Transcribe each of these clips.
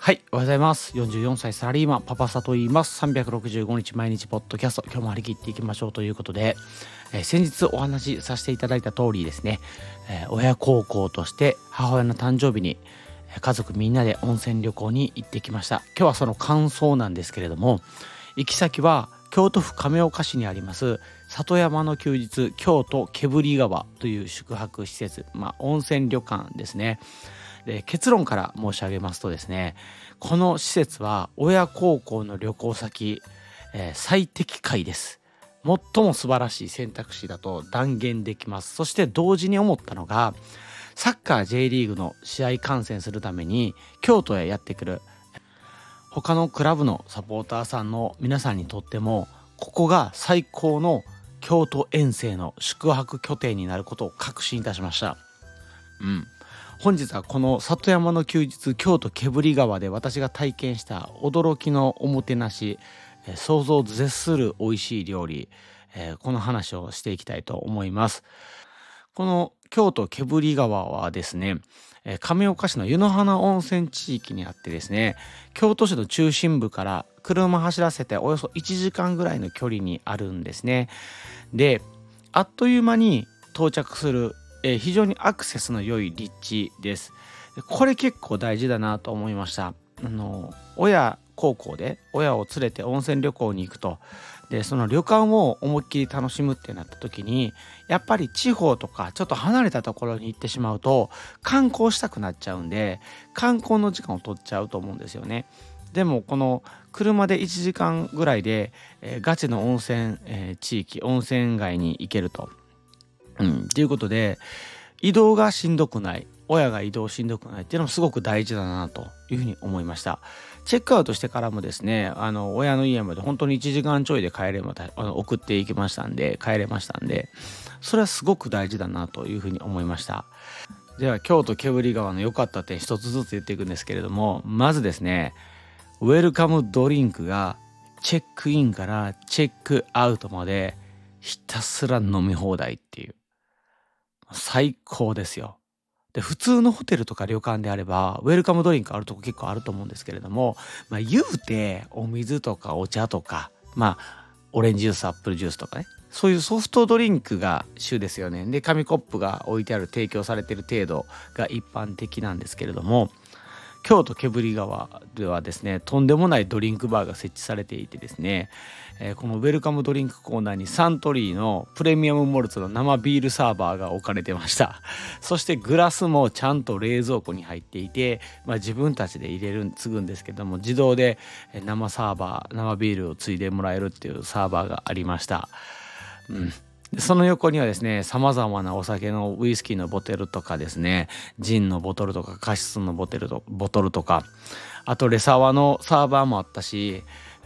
はい、おはようございます。44歳サラリーマンパパサと言います。365日毎日ポッドキャスト、今日も張り切っていきましょうということで、先日お話しさせていただいた通りですね、親孝行として母親の誕生日に家族みんなで温泉旅行に行ってきました。今日はその感想なんですけれども、行き先は京都府亀岡市にあります里山の休日京都毛振川という宿泊施設、温泉旅館ですね。で、結論から申し上げますとですね、この施設は親孝行の旅行先、最適解です。最も素晴らしい選択肢だと断言できます。そして同時に思ったのが、サッカー J リーグの試合観戦するために京都へやってくる他のクラブのサポーターさんの皆さんにとっても、ここが最高の京都遠征の宿泊拠点になることを確信いたしました。本日はこの里山の休日京都毛振川で私が体験した驚きのおもてなし、想像を絶する美味しい料理、この話をしていきたいと思います。この京都毛振川はですね、亀岡市の湯の花温泉地域にあってですね、京都市の中心部から車走らせておよそ1時間ぐらいの距離にあるんですね。で、あっという間に到着する非常にアクセスの良い立地です。これ結構大事だなと思いました。親孝行で親を連れて温泉旅行に行くと、でその旅館を思いっきり楽しむってなった時に、やっぱり地方とかちょっと離れたところに行ってしまうと観光したくなっちゃうんで、観光の時間を取っちゃうと思うんですよね。でもこの車で1時間ぐらいで、ガチの温泉、地域温泉街に行けると。ということで、移動がしんどくない、親が移動しんどくないっていうのもすごく大事だなというふうに思いました。チェックアウトしてからもですね、親の家まで本当に1時間ちょいで帰れまた送っていきましたんで、帰れましたんで、それはすごく大事だなというふうに思いました。では京都毛振川の良かった点一つずつ言っていくんですけれども、まずですね、ウェルカムドリンクがチェックインからチェックアウトまでひたすら飲み放題っていう、最高ですよ。で、普通のホテルとか旅館であればウェルカムドリンクあるとこ結構あると思うんですけれども、言うてお水とかお茶とか、オレンジジュース、アップルジュースとかね、そういうソフトドリンクが主ですよね。で、紙コップが置いてある、提供されている程度が一般的なんですけれども、京都毛振川ではですね、とんでもないドリンクバーが設置されていてですね、このウェルカムドリンクコーナーにサントリーのプレミアムモルツの生ビールサーバーが置かれてました。そしてグラスもちゃんと冷蔵庫に入っていて、自分たちで継ぐんですけども、自動で生ビールを継いでもらえるっていうサーバーがありました。その横にはですね、様々なお酒のウイスキーのボトルとかですね、ジンのボトルとかカシスのボトルとか、あとレサワのサーバーもあったし、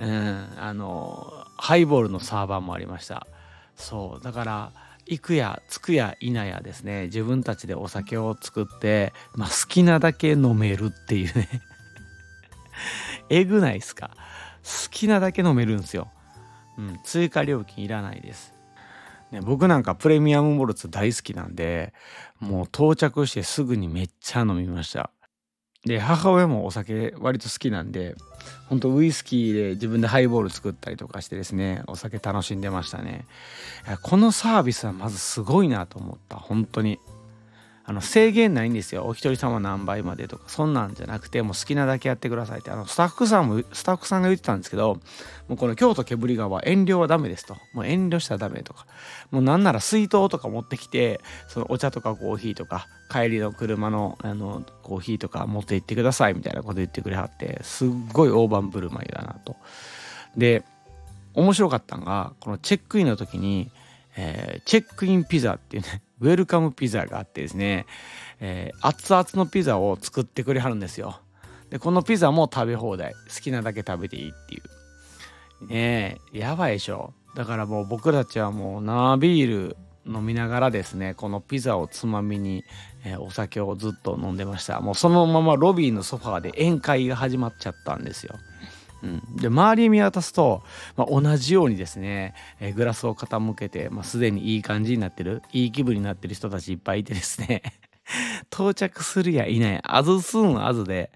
ハイボールのサーバーもありました。そうだから、行くや着くや否やですね、自分たちでお酒を作って、好きなだけ飲めるっていうねえぐないですか？好きなだけ飲めるんですよ。追加料金いらないです。僕なんかプレミアムモルツ大好きなんで、もう到着してすぐにめっちゃ飲みました。で、母親もお酒割と好きなんで、本当ウイスキーで自分でハイボール作ったりとかしてですね、お酒楽しんでましたね。このサービスはまずすごいなと思った。本当に制限ないんですよ。お一人様何杯までとか、そんなんじゃなくて、もう好きなだけやってくださいって、スタッフさんが言ってたんですけど、もうこの京都毛振川は遠慮はダメですと。もう遠慮したらダメとか、もうなんなら水筒とか持ってきて、そのお茶とかコーヒーとか、帰りの車のコーヒーとか持って行ってくださいみたいなこと言ってくれはって、すっごい大盤振る舞いだなと。で、面白かったのが、このチェックインの時に、チェックインピザっていうね、ウェルカムピザがあってですね、熱々のピザを作ってくれはるんですよ。で、このピザも食べ放題、好きなだけ食べていいっていうね。やばいでしょ。だからもう僕たちはもう生ビール飲みながらですね、このピザをつまみに、お酒をずっと飲んでました。もうそのままロビーのソファーで宴会が始まっちゃったんですよ。で、周り見渡すと、同じようにですね、グラスを傾けて、すでにいい感じになってる、いい気分になってる人たちいっぱいいてですね到着するやいない、アズスーンアズで、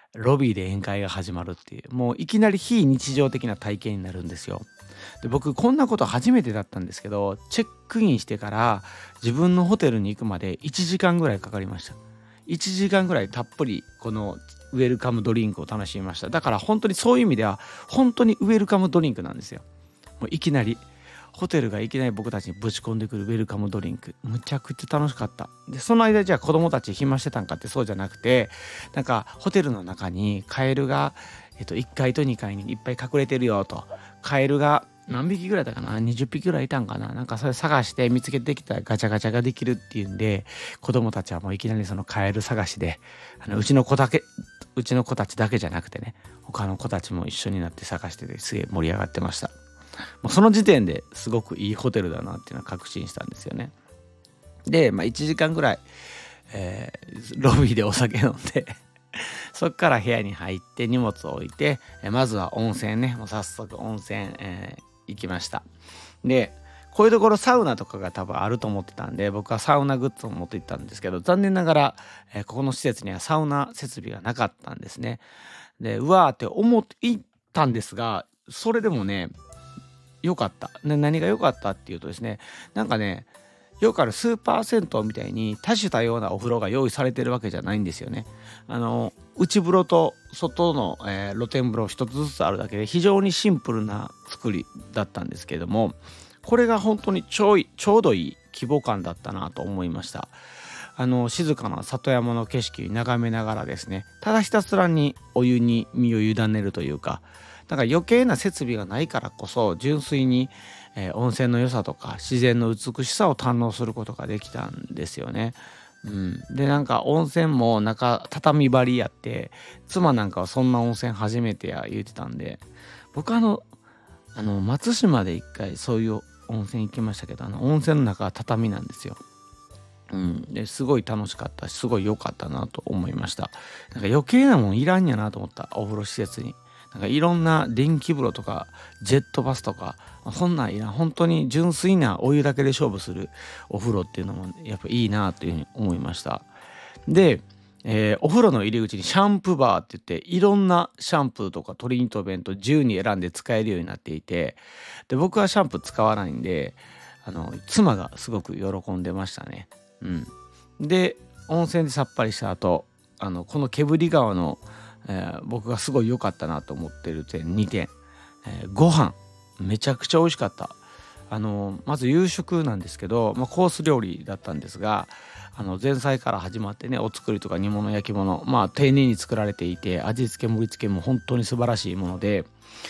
ロビーで宴会が始まるっていう、もういきなり非日常的な体験になるんですよ。で僕こんなこと初めてだったんですけど、チェックインしてから自分のホテルに行くまで1時間ぐらいかかりました。1時間ぐらいたっぷりこのウェルカムドリンクを楽しみました。だから本当にそういう意味では本当にウェルカムドリンクなんですよ。もういきなりホテルがいきなり僕たちにぶち込んでくるウェルカムドリンク、むちゃくちゃ楽しかった。でその間じゃあ子供たち暇してたんかってそうじゃなくて、なんかホテルの中にカエルが、1階と2階にいっぱい隠れてるよと。カエルが何匹ぐらいだかな、20匹ぐらいいたんかな、なんかそれ探して見つけてきたらガチャガチャができるっていうんで、子供たちはもういきなりそのカエル探しで、うちの子たちだけじゃなくてね、他の子たちも一緒になって探してて、すげえ盛り上がってました。もうその時点ですごくいいホテルだなっていうのは確信したんですよね。で、1時間ぐらい、ロビーでお酒飲んでそっから部屋に入って荷物を置いて、まずは温泉ね、もう早速温泉、行きました。でこういうところサウナとかが多分あると思ってたんで、僕はサウナグッズを持って行ったんですけど、残念ながら、ここの施設にはサウナ設備がなかったんですね。でうわーって思って行ったんですが、それでもね良かった。何が良かったっていうとですね、なんかね、よくあるスーパー銭湯みたいに多種多様なお風呂が用意されてるわけじゃないんですよね。内風呂と外の、露天風呂一つずつあるだけで非常にシンプルな作りだったんですけれども、これが本当にちょうどいい規模感だったなと思いました。静かな里山の景色を眺めながらですね、ただひたすらにお湯に身を委ねるというか、だから余計な設備がないからこそ純粋に、温泉の良さとか自然の美しさを堪能することができたんですよね。でなんか温泉も中畳張りやって、妻なんかはそんな温泉初めてや言ってたんで、僕松島で一回そういう温泉行きましたけど、温泉の中は畳なんですよ。ですごい楽しかったし、すごい良かったなと思いました。なんか余計なもんいらんやなと思った、お風呂施設に。なんかいろんな電気風呂とかジェットバスとかそんなんいらん、本当に純粋なお湯だけで勝負するお風呂っていうのもやっぱいいなというふうに思いました。で、お風呂の入り口にシャンプーバーって言って、いろんなシャンプーとかトリートメント自由に選んで使えるようになっていて、で僕はシャンプー使わないんで、妻がすごく喜んでましたね。で温泉でさっぱりした後、この毛振川の、僕がすごい良かったなと思ってる点2点、ご飯めちゃくちゃ美味しかった。まず夕食なんですけど、コース料理だったんですが、前菜から始まってね、お作りとか煮物焼き物、丁寧に作られていて、味付け盛り付けも本当に素晴らしいもので、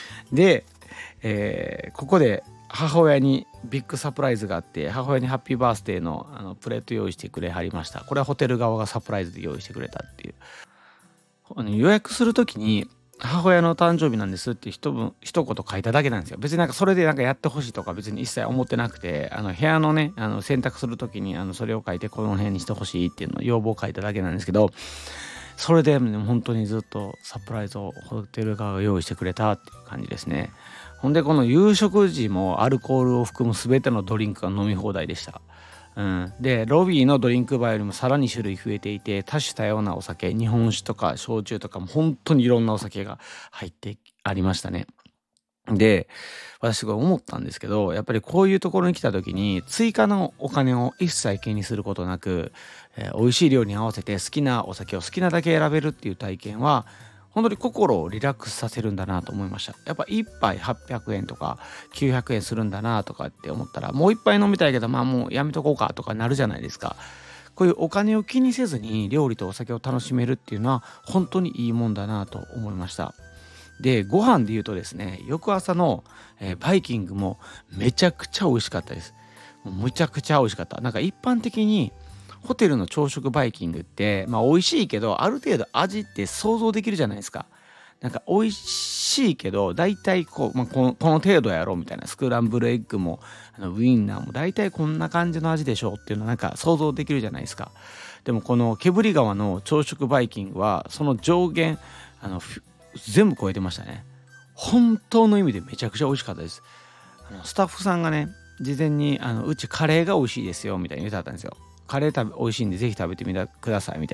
ここで母親にビッグサプライズがあって、母親にハッピーバースデーのプレート用意してくれはりました。これはホテル側がサプライズで用意してくれたっていう。予約するときに母親の誕生日なんですって一言書いただけなんですよ。別になんかそれでなんかやってほしいとか別に一切思ってなくて、部屋のね選択するときにそれを書いてこの部屋にしてほしいっていうのを要望を書いただけなんですけど、それで、本当にずっとサプライズをホテル側が用意してくれたっていう感じですね。ほんでこの夕食時もアルコールを含む全てのドリンクが飲み放題でした。でロビーのドリンクバーよりもさらに種類増えていて、多種多様なお酒、日本酒とか焼酎とかも本当にいろんなお酒が入ってありましたね。で私すごい思ったんですけど、やっぱりこういうところに来た時に追加のお金を一切気にすることなく、美味しい料理に合わせて好きなお酒を好きなだけ選べるっていう体験は本当に心をリラックスさせるんだなと思いました。やっぱ一杯800円とか900円するんだなとかって思ったら、もう一杯飲みたいけどもうやめとこうかとかなるじゃないですか。こういうお金を気にせずに料理とお酒を楽しめるっていうのは本当にいいもんだなと思いました。でご飯で言うとですね、翌朝の、バイキングもめちゃくちゃ美味しかったです。もうむちゃくちゃ美味しかった。なんか一般的にホテルの朝食バイキングって美味しいけど、ある程度味って想像できるじゃないですか。なんか美味しいけど大体この程度やろうみたいな、スクランブルエッグもウインナーも大体こんな感じの味でしょうっていうのはなんか想像できるじゃないですか。でもこの毛振川の朝食バイキングはその上限全部超えてましたね。本当の意味でめちゃくちゃ美味しかったです。スタッフさんがね事前にうちカレーが美味しいですよみたいに言ってあったんですよ。カレー美味しいんでぜひ食べてみてくださいみたいな。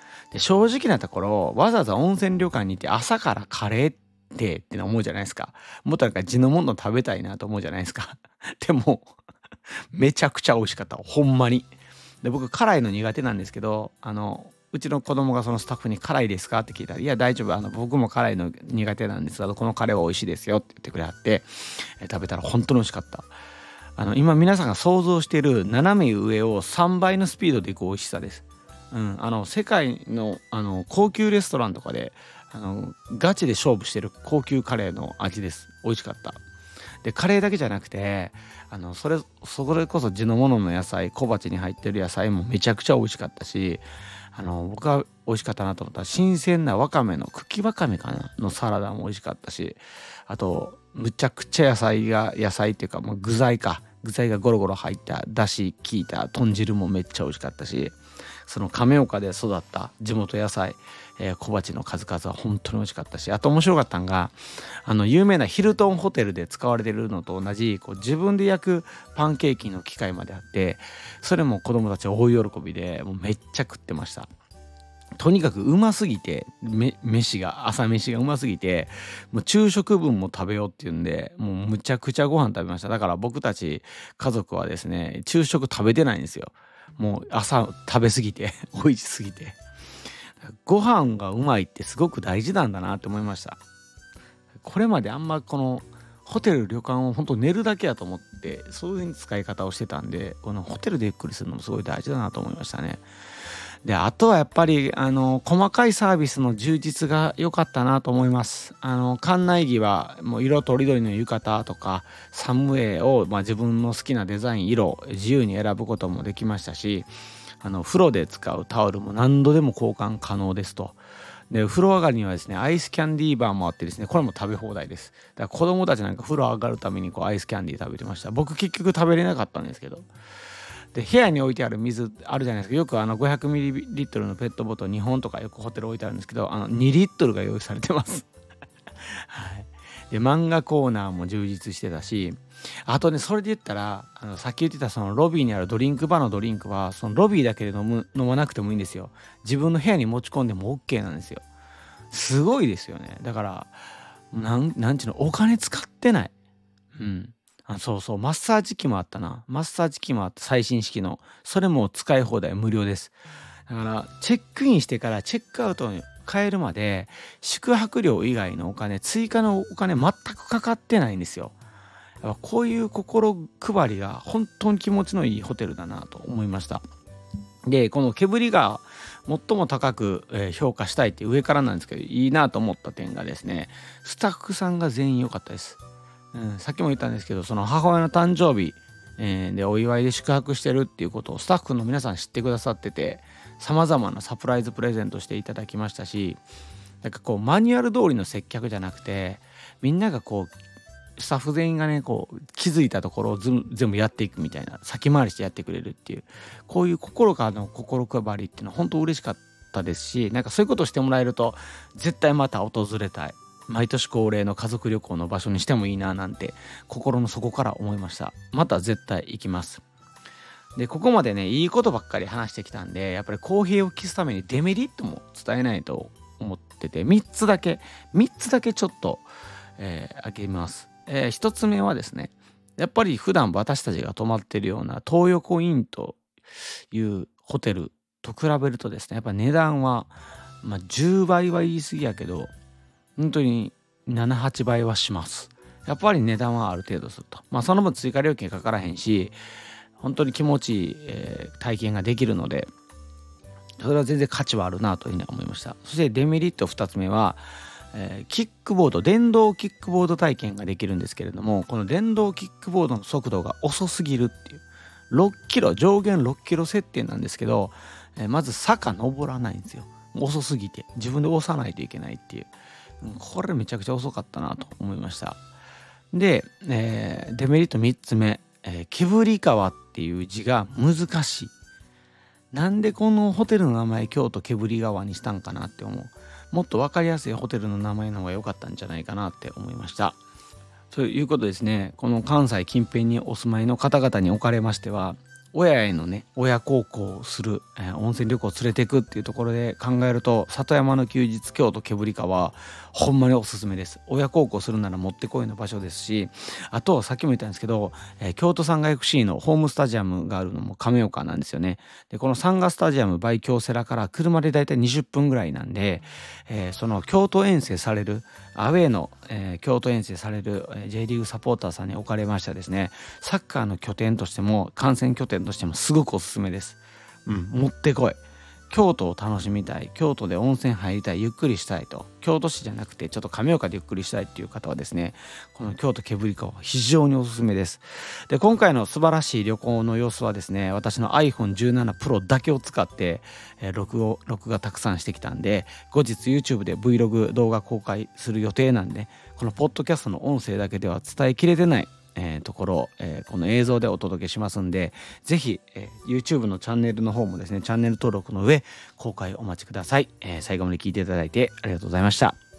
で正直なところわざわざ温泉旅館に行って朝からカレーって思うじゃないですか。もっとなんか地のもの食べたいなと思うじゃないですか。でもめちゃくちゃ美味しかった、ほんまに。で僕辛いの苦手なんですけど、うちの子供がそのスタッフに辛いですかって聞いたら、いや大丈夫、僕も辛いの苦手なんですけどこのカレーは美味しいですよって言ってくれはって、食べたら本当に美味しかった。今皆さんが想像している斜め上を3倍のスピードでいく美味しさです。世界の高級レストランとかでガチで勝負してる高級カレーの味です。美味しかった。でカレーだけじゃなくてそれこそ地のものの野菜、小鉢に入ってる野菜もめちゃくちゃ美味しかったし、僕が美味しかったなと思ったら新鮮なわかめの茎わかめかなのサラダも美味しかったし、あとむちゃくちゃ野菜っていうかもう具材がゴロゴロ入っただし効いた豚汁もめっちゃ美味しかったし、その亀岡で育った地元野菜、小鉢の数々は本当に美味しかったし、あと面白かったのが有名なヒルトンホテルで使われてるのと同じ自分で焼くパンケーキの機械まであって、それも子供たち大喜びでもうめっちゃ食ってました。とにかくうますぎて朝飯がうますぎて、もう昼食分も食べようっていうんでもうむちゃくちゃご飯食べました。だから僕たち家族はですね昼食食べてないんですよ。もう朝食べ過ぎて美味しすぎて。ご飯がうまいってすごく大事なんだなって思いました。これまであんまこのホテル旅館を本当寝るだけやと思ってそういう風に使い方をしてたんで、このホテルでゆっくりするのもすごい大事だなと思いましたね。であとはやっぱり細かいサービスの充実が良かったなと思います。館内着はもう色とりどりの浴衣とかサムウェイを、自分の好きなデザイン色自由に選ぶこともできましたし、風呂で使うタオルも何度でも交換可能ですと。で風呂上がりにはですねアイスキャンディーバーもあってですね、これも食べ放題です。だから子供たちなんか風呂上がるためにアイスキャンディー食べてました。僕結局食べれなかったんですけど。で部屋に置いてある水あるじゃないですか。よく500ミリリットルのペットボトル2本とかよくホテル置いてあるんですけど、2リットルが用意されてますはい。で漫画コーナーも充実してたし、あとねそれで言ったらさっき言ってたそのロビーにあるドリンクバーのドリンクはそのロビーだけで飲まなくてもいいんですよ。自分の部屋に持ち込んでも OK なんですよ。すごいですよね。だからなんちゅうの、お金使ってない。そうそう、マッサージ機もあったな。マッサージ機もあった、最新式の。それも使い放題無料です。だからチェックインしてからチェックアウトに帰るまで宿泊料以外のお金、追加のお金全くかかってないんですよ。やっぱこういう心配りが本当に気持ちのいいホテルだなと思いました。でこの煙が最も高く評価したいって上からなんですけど、いいなと思った点がですね、スタッフさんが全員良かったです。さっきも言ったんですけど、その母親の誕生日、でお祝いで宿泊してるっていうことをスタッフの皆さん知ってくださってて、さまざまなサプライズプレゼントしていただきましたし、なんかマニュアル通りの接客じゃなくて、みんながスタッフ全員がね気づいたところを全部やっていくみたいな、先回りしてやってくれるっていう、こういう心からの心配りっていうのは本当嬉しかったですし、なんかそういうことをしてもらえると絶対また訪れたい、毎年恒例の家族旅行の場所にしてもいいななんて心の底から思いました。また絶対行きます。でここまでねいいことばっかり話してきたんで、やっぱり公平を期すためにデメリットも伝えないと思ってて、3つだけちょっと、挙げます。1つ目はですね、やっぱり普段私たちが泊まってるような東横インというホテルと比べるとですね、やっぱ値段は、10倍は言い過ぎやけど本当に7、8倍はします。やっぱり値段はある程度すると。その分追加料金かからへんし、本当に気持ちいい、体験ができるので、それは全然価値はあるなというふうに思いました。そしてデメリット2つ目は、キックボード、電動キックボード体験ができるんですけれども、この電動キックボードの速度が遅すぎるっていう、6キロ、上限6キロ設定なんですけど、まず坂登らないんですよ。遅すぎて自分で押さないといけないっていう、これめちゃくちゃ遅かったなと思いました。で、デメリット3つ目、煙川っていう字が難しい。なんでこのホテルの名前京都煙川にしたんかなって思う。もっと分かりやすいホテルの名前の方が良かったんじゃないかなって思いました。ということですね、この関西近辺にお住まいの方々におかれましては、 親へのね親孝行をする、温泉旅行を連れていくっていうところで考えると、里山の休日京都毛振川はほんまにおすすめです。親孝行するならもってこいの場所ですし、あとさっきも言ったんですけど、京都サンガ FC のホームスタジアムがあるのも亀岡なんですよね。でこのサンガスタジアムバイ京セラから車でだいたい20分ぐらいなんで、その京都遠征されるアウェーの、京都遠征される、J リーグサポーターさんにおかれましたですね、サッカーの拠点としても観戦拠点としてもすごくおすすめです。持ってこい。京都を楽しみたい、京都で温泉入りたい、ゆっくりしたいと、京都市じゃなくてちょっと亀岡でゆっくりしたいっていう方はですね、この京都毛振川は非常におすすめです。で今回の素晴らしい旅行の様子はですね、私の iPhone17 Pro だけを使って、録画たくさんしてきたんで、後日 YouTube で Vlog 動画公開する予定なんで、このポッドキャストの音声だけでは伝えきれてないところを、この映像でお届けしますんで、ぜひ、YouTube のチャンネルの方もですね、チャンネル登録の上公開お待ちください。最後まで聞いていただいてありがとうございました。